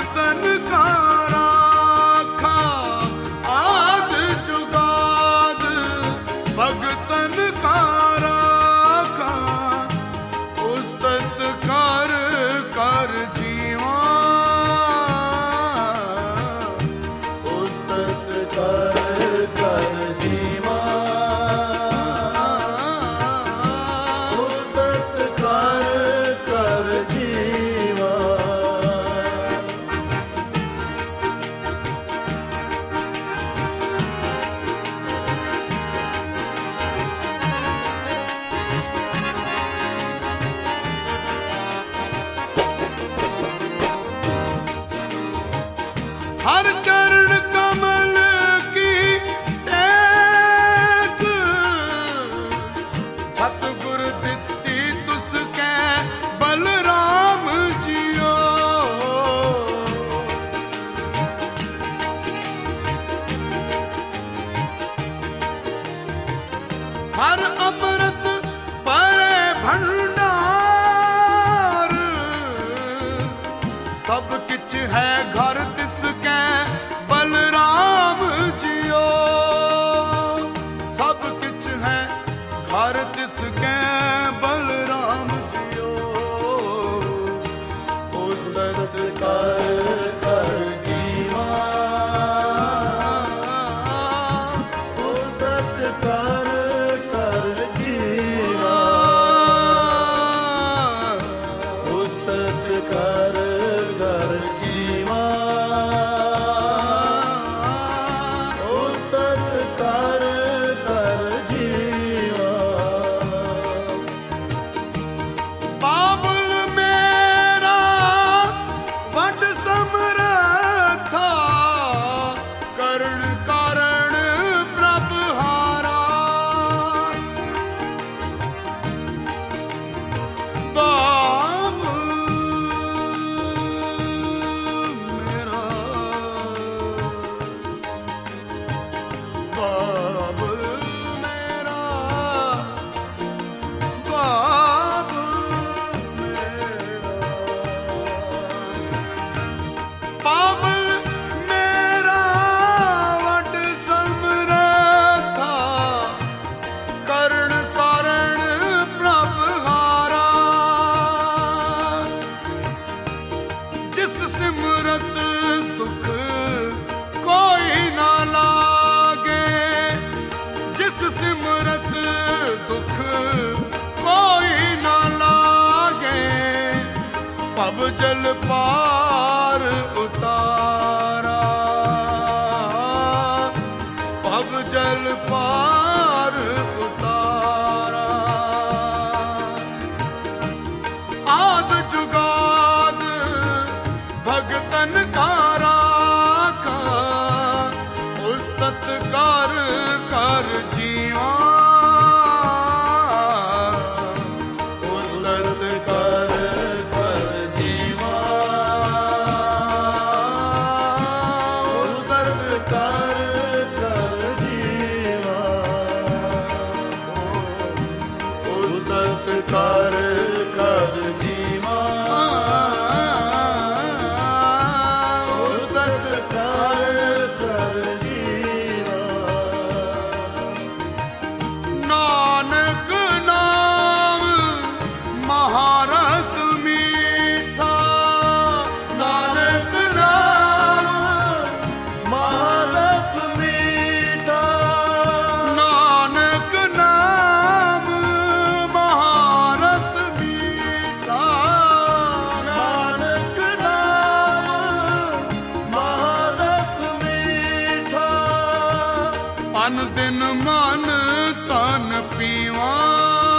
भगतन का राखा आद जुगाद, भगतन का राखा उस्तत कर कर जीवा, उस्तत कर कर जीवा, उस्तत कर कर जीवा। हर चरण कमल की टेक, सतगुर दित्ती तुसकै बलराम जियो। हर अमृत परे भंडार, सब किछ है घर तिसकै बलराम जियो। सब किछ है घर तिसकै बलराम जियो। उस्तत कर कर जीवा, उस्तत कर कर जीवा, उस्तत कर कर जीवा, उस्तत कर कर जीवा। बाबुल मेरा वड समरथा, करण कारण प्रभ हारा। बाबुल मेरा, बाबुल मेरा, बाबुल मेरा, बाबुल मेरा वड समरथा, करण कारण प्रभ हारा। जिस सिमरत दुख कोई ना लागे, जिस सिमरत दुख कोई ना लागे, पब जल पार उतारा, पब जल पार उतारा। आद जुगाद भगतन का राखा, उस्तत कर कर जीवा, उस्तत कर कर जीवा, उस्तत कर कर जीवा, उस्तत कर कर जीवा, उस्तत कर कर जीवा। नानक नाम महारस मीठा, नानक नाम महारस मीठा, नानक नाम महारस मीठा। नानक नाम महारस मीठा। अन दिन मन तन पीवा,